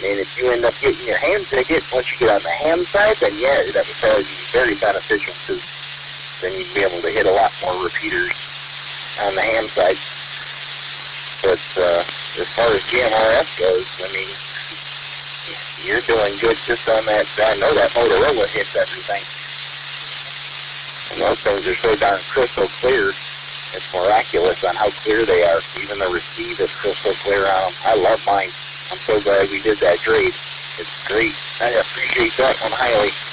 And if you end up getting your ham ticket, once you get on the ham side, then yeah, that would probably be very beneficial because then you'd be able to hit a lot more repeaters on the ham side. But as far as GMRS goes, I mean, you're doing good just on that. I know that Motorola hits everything. And those things are so darn crystal clear. It's miraculous on how clear they are. Even the receive is crystal clear on them. I love mine. I'm so glad we did that grade. It's great. I appreciate that one highly.